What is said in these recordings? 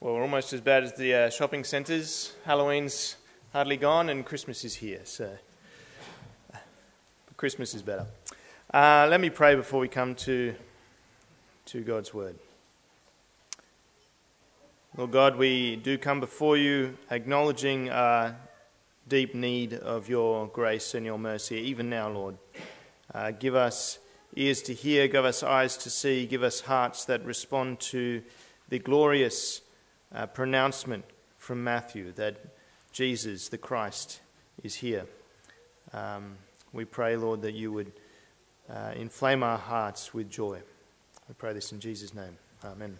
Well, we're almost as bad as the shopping centres. Halloween's hardly gone and Christmas is here, so Christmas is better. Let me pray before we come to God's Word. Lord God, we do come before you acknowledging our deep need of your grace and your mercy, even now, Lord. Give us ears to hear, give us eyes to see, give us hearts that respond to the glorious pronouncement from Matthew that Jesus, the Christ, is here. We pray, Lord, that you would inflame our hearts with joy. We pray this in Jesus' name. Amen.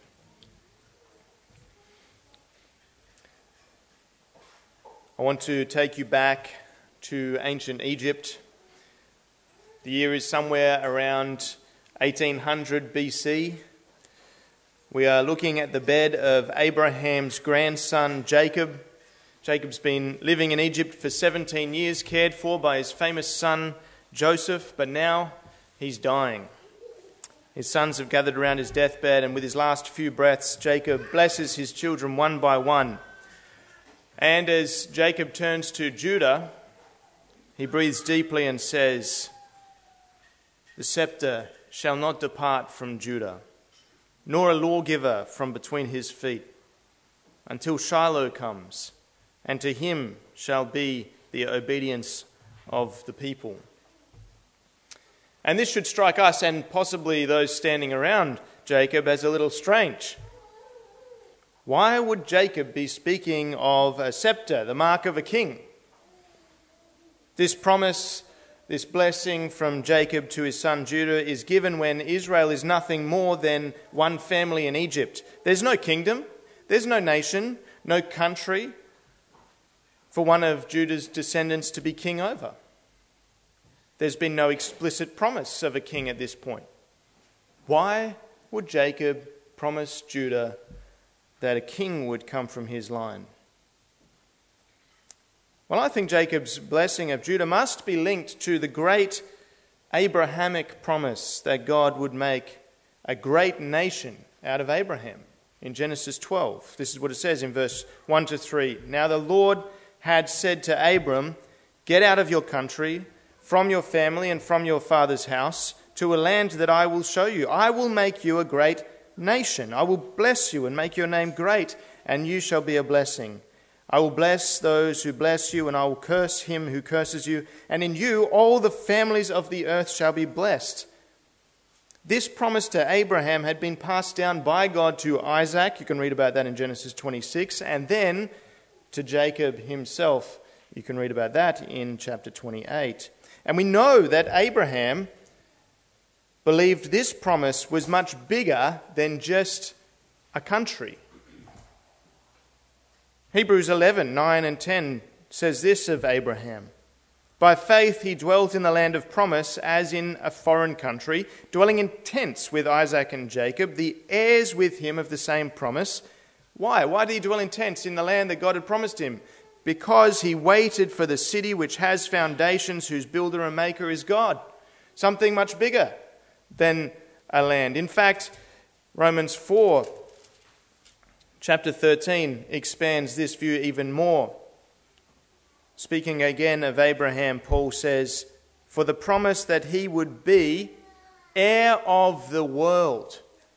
I want to take you back to ancient Egypt. The year is somewhere around 1800 BC. We are looking at the bed of Abraham's grandson Jacob. Jacob's been living in Egypt for 17 years, cared for by his famous son Joseph, but now he's dying. His sons have gathered around his deathbed, and with his last few breaths, Jacob blesses his children one by one. And as Jacob turns to Judah, he breathes deeply and says, "The scepter shall not depart from Judah, nor a lawgiver from between his feet, until Shiloh comes, and to him shall be the obedience of the people." And this should strike us, and possibly those standing around Jacob, as a little strange. Why would Jacob be speaking of a scepter, the mark of a king? This promise, this blessing from Jacob to his son Judah is given when Israel is nothing more than one family in Egypt. There's no kingdom, there's no nation, no country for one of Judah's descendants to be king over. There's been no explicit promise of a king at this point. Why would Jacob promise Judah that a king would come from his line? Well, I think Jacob's blessing of Judah must be linked to the great Abrahamic promise that God would make a great nation out of Abraham in Genesis 12. This is what it says in verse 1 to 3. "Now the Lord had said to Abram, 'Get out of your country, from your family and from your father's house, to a land that I will show you. I will make you a great nation. I will bless you and make your name great, and you shall be a blessing. I will bless those who bless you, and I will curse him who curses you. And in you all the families of the earth shall be blessed.' This promise to Abraham had been passed down by God to Isaac. You can read about that in Genesis 26. And then to Jacob himself. You can read about that in chapter 28. And we know that Abraham believed this promise was much bigger than just a country. Hebrews 11, 9 and 10 says this of Abraham. "By faith he dwelt in the land of promise as in a foreign country, dwelling in tents with Isaac and Jacob, the heirs with him of the same promise." Why? Why did he dwell in tents in the land that God had promised him? Because he waited for the city which has foundations, whose builder and maker is God. Something much bigger than a land. In fact, Romans 4, chapter 13, expands this view even more. Speaking again of Abraham, Paul says, "For the promise that he would be heir of the world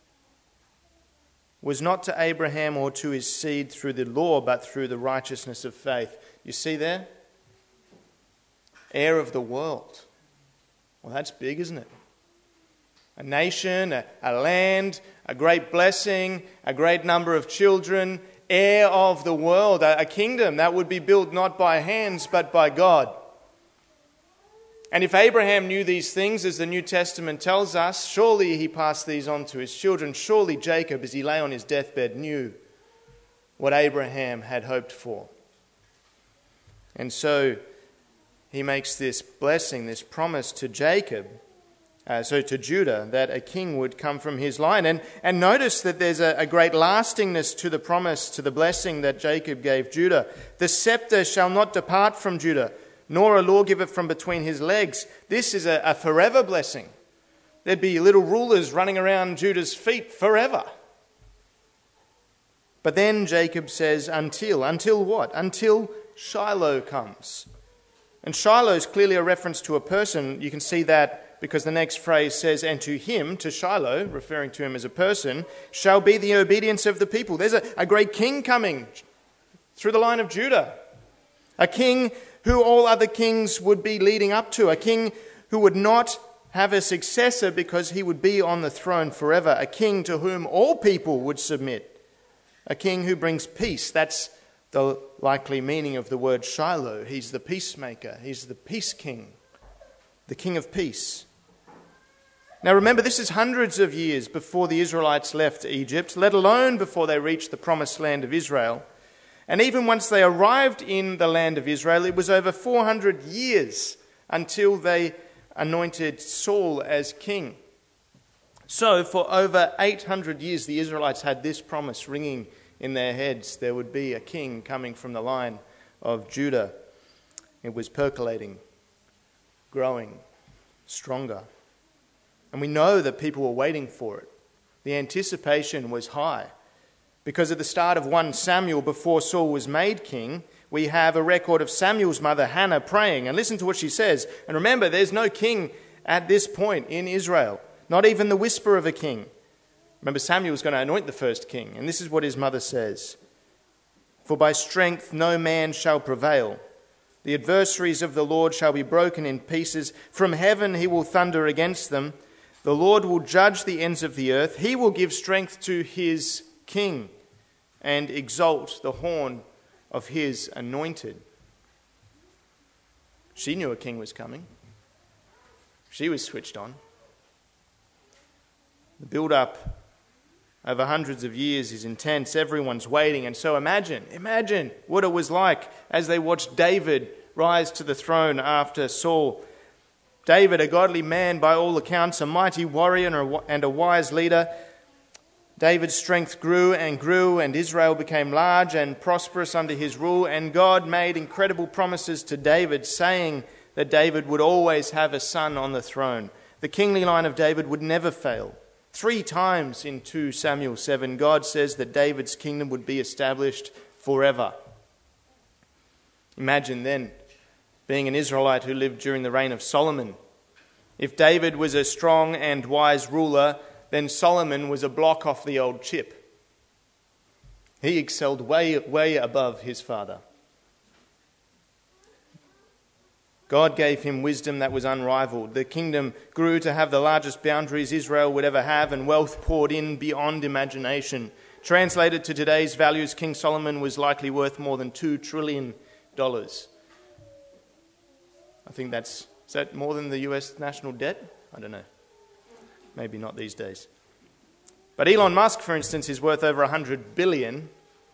was not to Abraham or to his seed through the law, but through the righteousness of faith." You see there? Heir of the world. Well, that's big, isn't it? A nation, a land, a great blessing, a great number of children, heir of the world, a kingdom that would be built not by hands but by God. And if Abraham knew these things, as the New Testament tells us, surely he passed these on to his children. Surely Jacob, as he lay on his deathbed, knew what Abraham had hoped for. And so he makes this blessing, this promise to to Judah, that a king would come from his line. And notice that there's a great lastingness to the promise, to the blessing that Jacob gave Judah. "The scepter shall not depart from Judah, nor a lawgiver from between his legs." This is a forever blessing. There'd be little rulers running around Judah's feet forever. But then Jacob says, until what? Until Shiloh comes. And Shiloh is clearly a reference to a person. You can see that because the next phrase says, and to him, to Shiloh, referring to him as a person, shall be the obedience of the people. There's a great king coming through the line of Judah. A king who all other kings would be leading up to. A king who would not have a successor because he would be on the throne forever. A king to whom all people would submit. A king who brings peace. That's the likely meaning of the word Shiloh. He's the peacemaker. He's the peace king. The king of peace. Now remember, this is hundreds of years before the Israelites left Egypt, let alone before they reached the promised land of Israel. And even once they arrived in the land of Israel, it was over 400 years until they anointed Saul as king. So for over 800 years, the Israelites had this promise ringing in their heads. There would be a king coming from the line of Judah. It was percolating, growing, stronger. And we know that people were waiting for it. The anticipation was high. Because at the start of 1 Samuel, before Saul was made king, we have a record of Samuel's mother, Hannah, praying. And listen to what she says. And remember, there's no king at this point in Israel. Not even the whisper of a king. Remember, Samuel was going to anoint the first king. And this is what his mother says. For by strength no man shall prevail. The adversaries of the Lord shall be broken in pieces. From heaven he will thunder against them. The Lord will judge the ends of the earth. He will give strength to his king and exalt the horn of his anointed. She knew a king was coming. She was switched on. The build-up over hundreds of years is intense. Everyone's waiting. And so imagine what it was like as they watched David rise to the throne after Saul. David, a godly man by all accounts, a mighty warrior and a wise leader. David's strength grew, and Israel became large and prosperous under his rule. And God made incredible promises to David, saying that David would always have a son on the throne. The kingly line of David would never fail. 3 times in 2 Samuel 7, God says that David's kingdom would be established forever. Imagine then being an Israelite who lived during the reign of Solomon. If David was a strong and wise ruler, then Solomon was a block off the old chip. He excelled way above his father. God gave him wisdom that was unrivaled. The kingdom grew to have the largest boundaries Israel would ever have, and wealth poured in beyond imagination. Translated to today's values, King Solomon was likely worth more than $2 trillion. I think is that more than the US national debt? I don't know. Maybe not these days. But Elon Musk, for instance, is worth over $100 billion.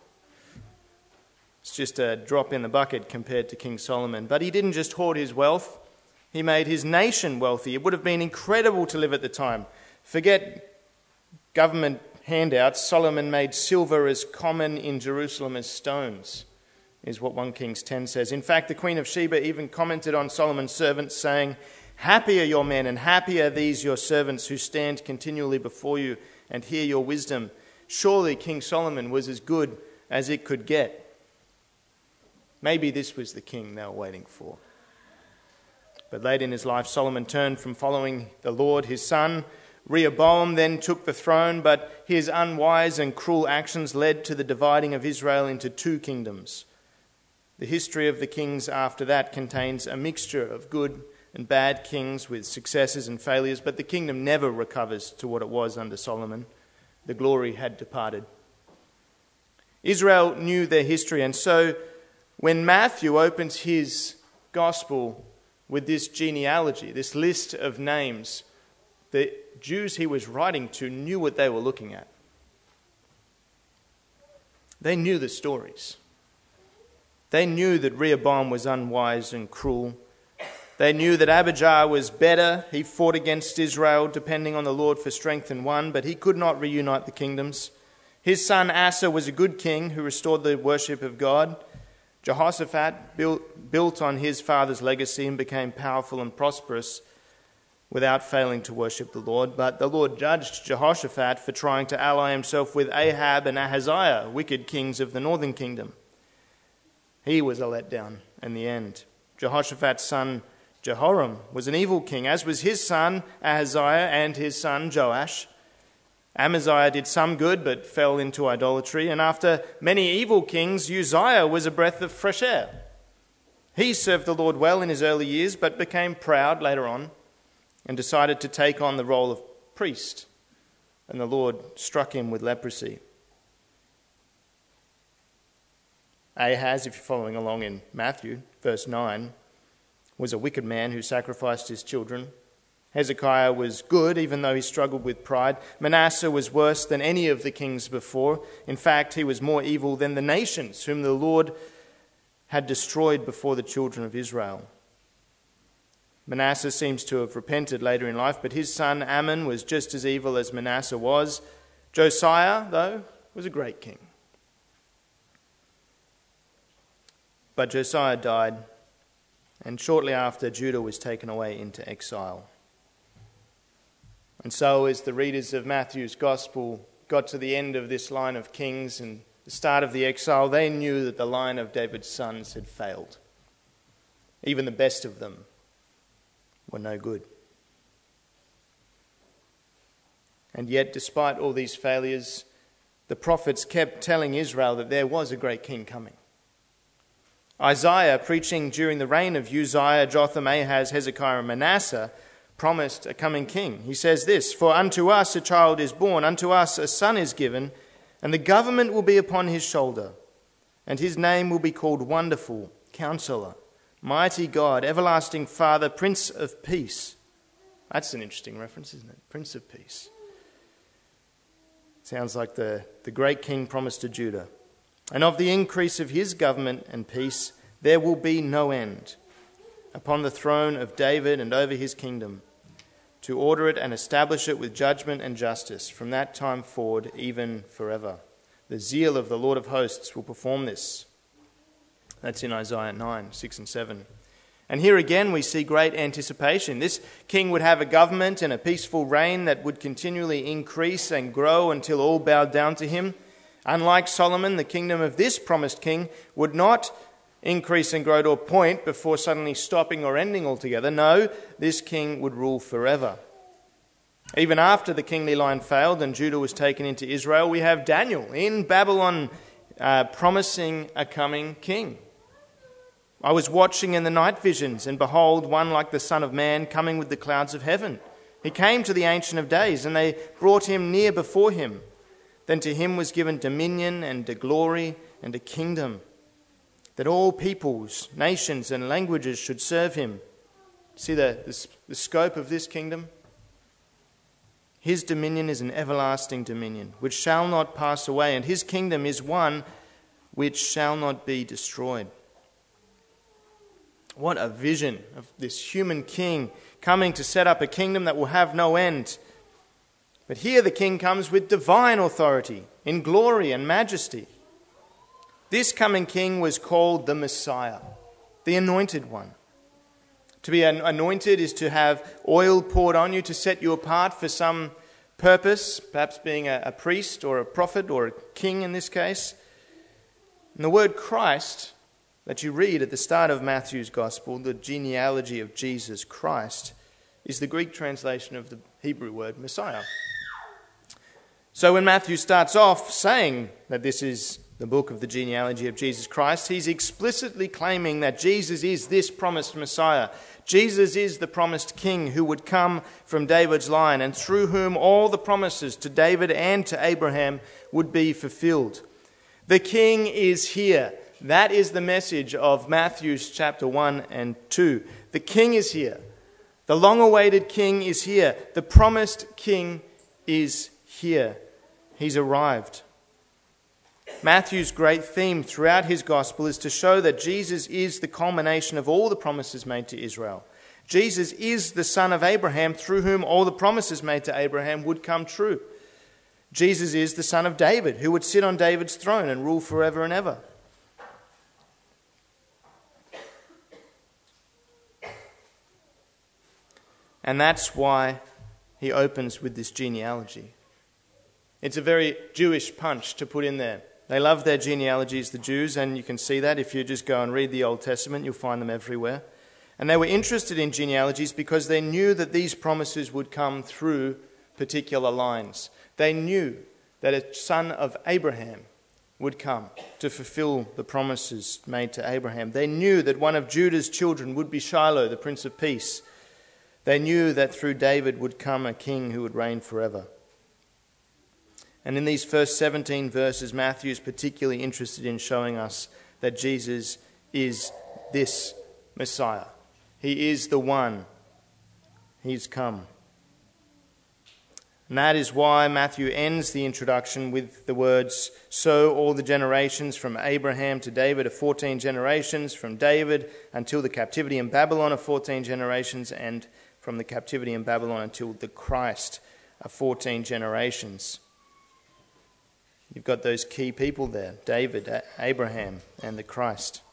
It's just a drop in the bucket compared to King Solomon. But he didn't just hoard his wealth. He made his nation wealthy. It would have been incredible to live at the time. Forget government handouts. Solomon made silver as common in Jerusalem as stones, is what 1 Kings 10 says. In fact, the Queen of Sheba even commented on Solomon's servants, saying, "Happy are your men, and happy are these your servants who stand continually before you and hear your wisdom." Surely King Solomon was as good as it could get. Maybe this was the king they were waiting for. But late in his life, Solomon turned from following the Lord. His son, Rehoboam, then took the throne, but his unwise and cruel actions led to the dividing of Israel into 2 kingdoms. The history of the kings after that contains a mixture of good and bad kings with successes and failures, but the kingdom never recovers to what it was under Solomon. The glory had departed. Israel knew their history, and so when Matthew opens his gospel with this genealogy, this list of names, the Jews he was writing to knew what they were looking at. They knew the stories. They knew that Rehoboam was unwise and cruel. They knew that Abijah was better. He fought against Israel, depending on the Lord for strength, and won, but he could not reunite the kingdoms. His son Asa was a good king who restored the worship of God. Jehoshaphat built on his father's legacy and became powerful and prosperous. without failing to worship the Lord. But the Lord judged Jehoshaphat for trying to ally himself with Ahab and Ahaziah, wicked kings of the northern kingdom. He was a letdown in the end. Jehoshaphat's son Jehoram was an evil king, as was his son Ahaziah and his son Joash. Amaziah did some good but fell into idolatry, and after many evil kings, Uzziah was a breath of fresh air. He served the Lord well in his early years but became proud later on and decided to take on the role of priest, and the Lord struck him with leprosy. Ahaz, if you're following along in Matthew, verse 9, was a wicked man who sacrificed his children. Hezekiah was good, even though he struggled with pride. Manasseh was worse than any of the kings before. In fact, he was more evil than the nations whom the Lord had destroyed before the children of Israel. Manasseh seems to have repented later in life, but his son Amon was just as evil as Manasseh was. Josiah, though, was a great king. But Josiah died, and shortly after, Judah was taken away into exile. And so as the readers of Matthew's Gospel got to the end of this line of kings and the start of the exile, they knew that the line of David's sons had failed. Even the best of them were no good. And yet, despite all these failures, the prophets kept telling Israel that there was a great king coming. Isaiah, preaching during the reign of Uzziah, Jotham, Ahaz, Hezekiah, and Manasseh, promised a coming king. He says this, "For unto us a child is born, unto us a son is given, and the government will be upon his shoulder, and his name will be called Wonderful, Counselor, Mighty God, Everlasting Father, Prince of Peace." That's an interesting reference, isn't it? Prince of Peace. Sounds like the great king promised to Judah. "And of the increase of his government and peace there will be no end, upon the throne of David and over his kingdom, to order it and establish it with judgment and justice from that time forward, even forever. The zeal of the Lord of hosts will perform this." That's in Isaiah 9, 6 and 7. And here again we see great anticipation. This king would have a government and a peaceful reign that would continually increase and grow until all bowed down to him. Unlike Solomon, the kingdom of this promised king would not increase and grow to a point before suddenly stopping or ending altogether. No, this king would rule forever. Even after the kingly line failed and Judah was taken into Israel, we have Daniel in Babylon promising a coming king. "I was watching in the night visions, and behold, one like the Son of Man coming with the clouds of heaven. He came to the Ancient of Days, and they brought him near before him. Then to him was given dominion and a glory and a kingdom, that all peoples, nations, and languages should serve him." See the scope of this kingdom? "His dominion is an everlasting dominion, which shall not pass away, and his kingdom is one which shall not be destroyed." What a vision of this human king coming to set up a kingdom that will have no end. But here the king comes with divine authority, in glory and majesty. This coming king was called the Messiah, the Anointed One. To be anointed is to have oil poured on you to set you apart for some purpose, perhaps being a priest or a prophet or a king in this case. And the word Christ that you read at the start of Matthew's Gospel, the genealogy of Jesus Christ, is the Greek translation of the Hebrew word Messiah. So when Matthew starts off saying that this is the book of the genealogy of Jesus Christ, he's explicitly claiming that Jesus is this promised Messiah. Jesus is the promised king who would come from David's line and through whom all the promises to David and to Abraham would be fulfilled. The king is here. That is the message of Matthew's chapter 1 and 2. The king is here. The long-awaited king is here. The promised king is here. He's arrived. Matthew's great theme throughout his gospel is to show that Jesus is the culmination of all the promises made to Israel. Jesus is the son of Abraham through whom all the promises made to Abraham would come true. Jesus is the son of David who would sit on David's throne and rule forever and ever. And that's why he opens with this genealogy. It's a very Jewish punch to put in there. They love their genealogies, the Jews, and you can see that if you just go and read the Old Testament, you'll find them everywhere. And they were interested in genealogies because they knew that these promises would come through particular lines. They knew that a son of Abraham would come to fulfill the promises made to Abraham. They knew that one of Judah's children would be Shiloh, the Prince of Peace. They knew that through David would come a king who would reign forever. And in these first 17 verses, Matthew is particularly interested in showing us that Jesus is this Messiah. He is the one. He's come. And that is why Matthew ends the introduction with the words, "So all the generations from Abraham to David are 14 generations, from David until the captivity in Babylon are 14 generations, and from the captivity in Babylon until the Christ are 14 generations." You've got those key people there, David, Abraham, and the Christ.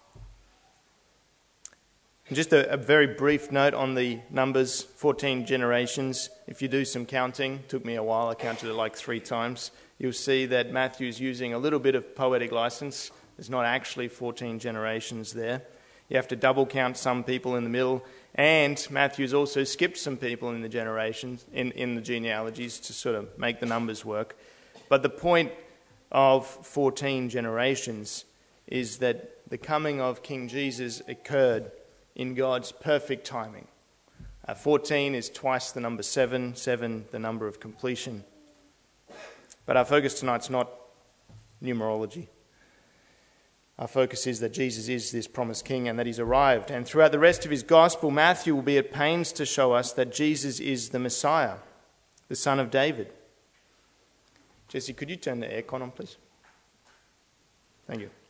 And just a very brief note on the numbers, 14 generations. If you do some counting, took me a while, I counted it like 3 times, you'll see that Matthew's using a little bit of poetic license. There's not actually 14 generations there. You have to double count some people in the middle, and Matthew's also skipped some people in the generations, in the genealogies to sort of make the numbers work. But the point of 14 generations is that the coming of King Jesus occurred in God's perfect timing. 14 is twice the number 7, 7 the number of completion. But our focus tonight's not numerology. Our focus is that Jesus is this promised king and that he's arrived. And throughout the rest of his gospel, Matthew will be at pains to show us that Jesus is the Messiah, the son of David. Jesse, could you turn the aircon on, please? Thank you.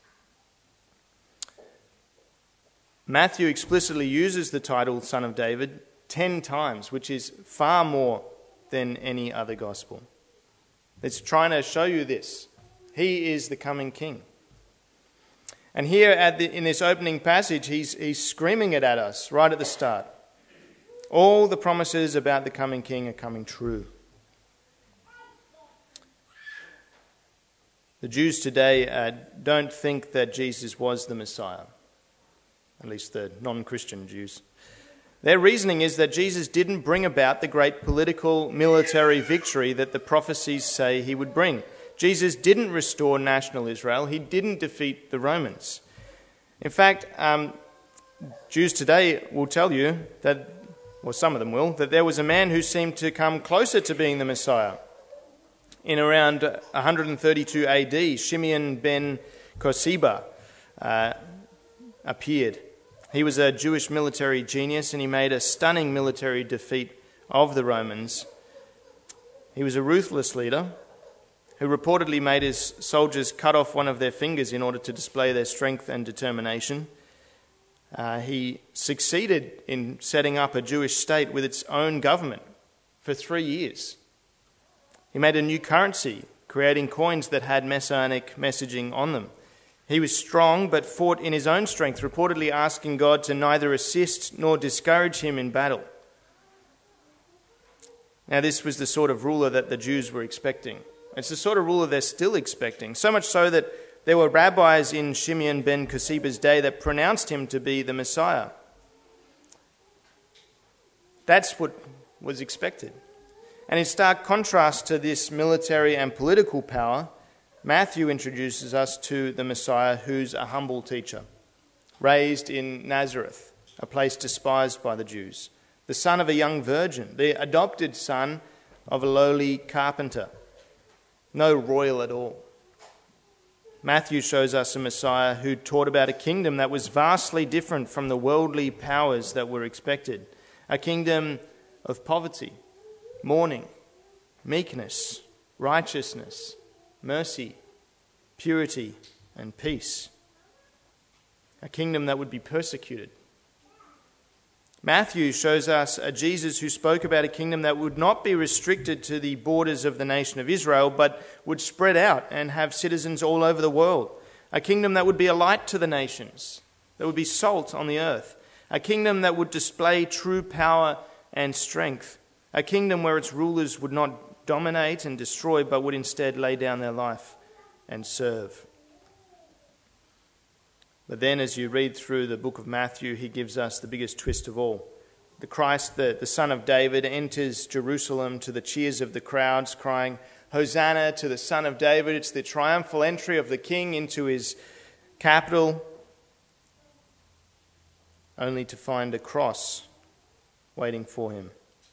Matthew explicitly uses the title Son of David 10 times, which is far more than any other gospel. It's trying to show you this. He is the coming king. And here in this opening passage, he's screaming it at us right at the start. All the promises about the coming king are coming true. The Jews today don't think that Jesus was the Messiah. At least the non-Christian Jews. Their reasoning is that Jesus didn't bring about the great political, military victory that the prophecies say he would bring. Jesus didn't restore national Israel. He didn't defeat the Romans. In fact, Jews today will tell you that, or some of them will, that there was a man who seemed to come closer to being the Messiah. In around 132 AD, Shimeon ben Kosiba appeared. He was a Jewish military genius and he made a stunning military defeat of the Romans. He was a ruthless leader who reportedly made his soldiers cut off one of their fingers in order to display their strength and determination. He succeeded in setting up a Jewish state with its own government for 3 years. He made a new currency, creating coins that had messianic messaging on them. He was strong, but fought in his own strength, reportedly asking God to neither assist nor discourage him in battle. Now, this was the sort of ruler that the Jews were expecting. It's the sort of ruler they're still expecting, so much so that there were rabbis in Shimeon ben Kosiba's day that pronounced him to be the Messiah. That's what was expected. And in stark contrast to this military and political power, Matthew introduces us to the Messiah who's a humble teacher, raised in Nazareth, a place despised by the Jews, the son of a young virgin, the adopted son of a lowly carpenter, no royal at all. Matthew shows us a Messiah who taught about a kingdom that was vastly different from the worldly powers that were expected, a kingdom of poverty, mourning, meekness, righteousness, mercy, purity, and peace. A kingdom that would be persecuted. Matthew shows us a Jesus who spoke about a kingdom that would not be restricted to the borders of the nation of Israel, but would spread out and have citizens all over the world. A kingdom that would be a light to the nations, that would be salt on the earth. A kingdom that would display true power and strength, a kingdom where its rulers would not dominate and destroy, but would instead lay down their life and serve. But then as you read through the book of Matthew, he gives us the biggest twist of all. The Christ, the Son of David, enters Jerusalem to the cheers of the crowds, crying, "Hosanna to the Son of David." It's the triumphal entry of the King into his capital, only to find a cross waiting for him.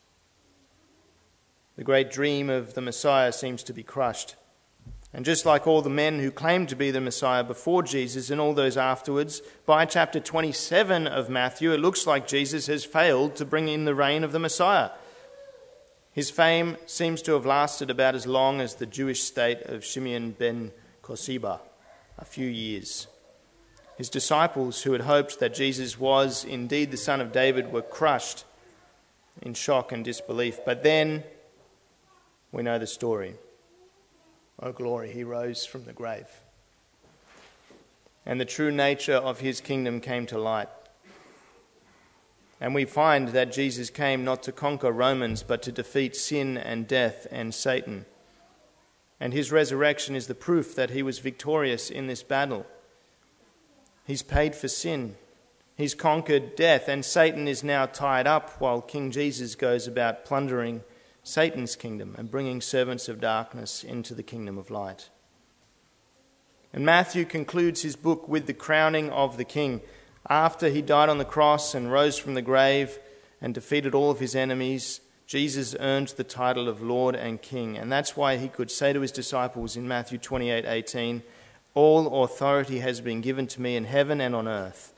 The great dream of the Messiah seems to be crushed. And just like all the men who claimed to be the Messiah before Jesus and all those afterwards, by chapter 27 of Matthew, it looks like Jesus has failed to bring in the reign of the Messiah. His fame seems to have lasted about as long as the Jewish state of Shimon ben Kosiba, a few years. His disciples, who had hoped that Jesus was indeed the Son of David, were crushed in shock and disbelief. But then we know the story. Oh, glory, he rose from the grave. And the true nature of his kingdom came to light. And we find that Jesus came not to conquer Romans, but to defeat sin and death and Satan. And his resurrection is the proof that he was victorious in this battle. He's paid for sin. He's conquered death, and Satan is now tied up while King Jesus goes about plundering Satan's kingdom and bringing servants of darkness into the kingdom of light. And Matthew concludes his book with the crowning of the King. After he died on the cross and rose from the grave and defeated all of his enemies, Jesus earned the title of Lord and King. And that's why he could say to his disciples in Matthew 28:18, "All authority has been given to me in heaven and on earth."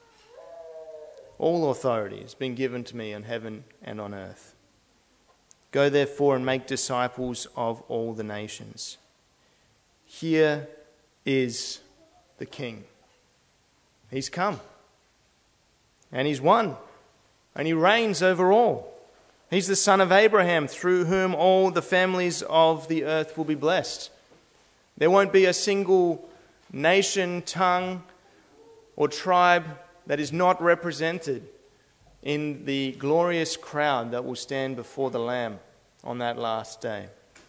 All authority has been given to me in heaven and on earth. Go therefore and make disciples of all the nations. Here is the King. He's come. And he's won. And he reigns over all. He's the son of Abraham, through whom all the families of the earth will be blessed. There won't be a single nation, tongue, or tribe that is not represented in the glorious crowd that will stand before the Lamb on that last day.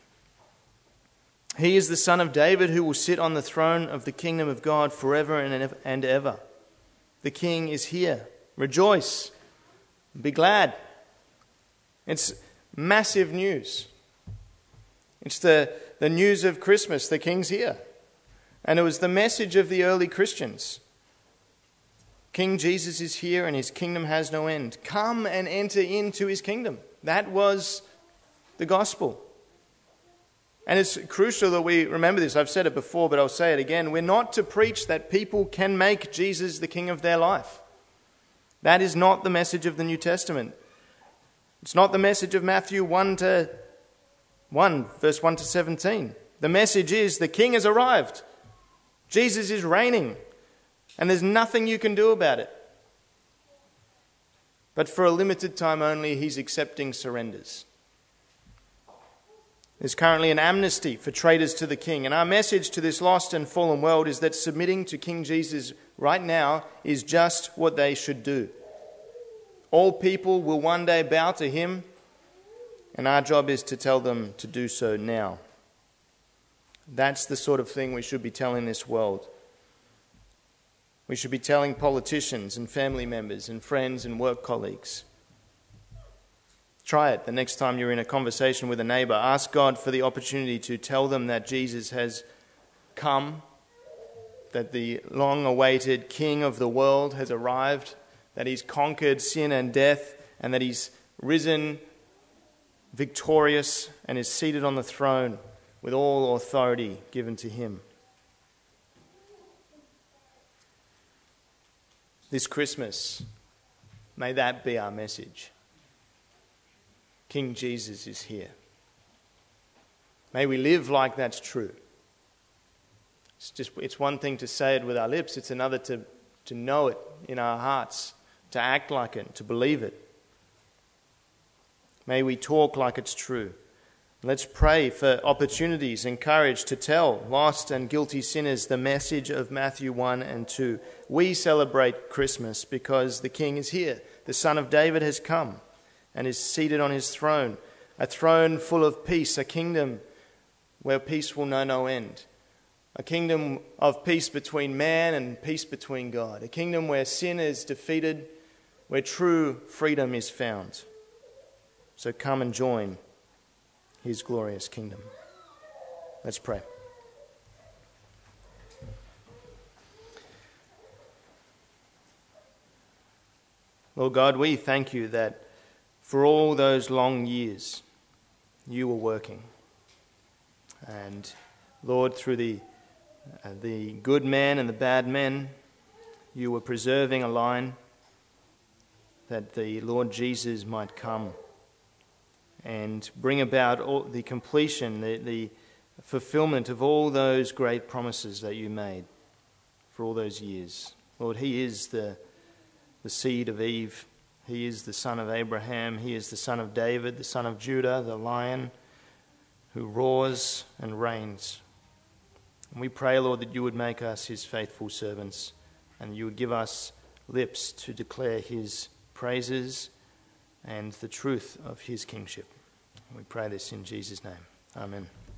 He is the Son of David who will sit on the throne of the kingdom of God forever and ever. The King is here. Rejoice. Be glad. It's massive news. It's the news of Christmas. The King's here. And it was the message of the early Christians. King Jesus is here and his kingdom has no end. Come and enter into his kingdom. That was the gospel. And it's crucial that we remember this. I've said it before, but I'll say it again. We're not to preach that people can make Jesus the king of their life. That is not the message of the New Testament. It's not the message of Matthew 1 verse 1 to 17. The message is the king has arrived. Jesus is reigning. And there's nothing you can do about it. But for a limited time only, he's accepting surrenders. There's currently an amnesty for traitors to the king. And our message to this lost and fallen world is that submitting to King Jesus right now is just what they should do. All people will one day bow to him, and our job is to tell them to do so now. That's the sort of thing we should be telling this world. We should be telling politicians and family members and friends and work colleagues. Try it the next time you're in a conversation with a neighbour. Ask God for the opportunity to tell them that Jesus has come, that the long-awaited King of the world has arrived, that he's conquered sin and death, and that he's risen victorious and is seated on the throne with all authority given to him. This Christmas, may that be our message. King Jesus is here. May we live like that's true. It's one thing to say it with our lips, it's another to know it in our hearts, to act like it, to believe it. May we talk like it's true. Let's pray for opportunities and courage to tell lost and guilty sinners the message of Matthew 1 and 2. We celebrate Christmas because the King is here. The Son of David has come. and is seated on his throne, a throne full of peace, a kingdom where peace will know no end, a kingdom of peace between man and peace between God, a kingdom where sin is defeated, where true freedom is found. So come and join his glorious kingdom. Let's pray. Lord God, we thank you that for all those long years you were working. And Lord, through the good men and the bad men, you were preserving a line that the Lord Jesus might come and bring about all the completion, the fulfillment of all those great promises that you made for all those years. Lord, he is the seed of Eve. He is the son of Abraham. He is the son of David, the son of Judah, the lion who roars and reigns. And we pray, Lord, that you would make us his faithful servants and you would give us lips to declare his praises and the truth of his kingship. We pray this in Jesus' name. Amen.